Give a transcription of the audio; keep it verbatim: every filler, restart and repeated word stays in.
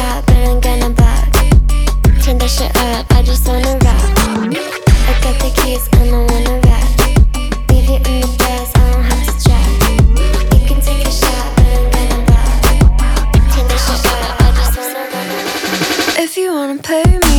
shot, but I'm gonna buck. Turn that shit up, I just wanna rock. I got the keys and I wanna rap. Leave you in the dust, I don't have to try. You can take a shot, but I'm gonna buck. Turn that shit up, I just wanna rock. If you wanna pay me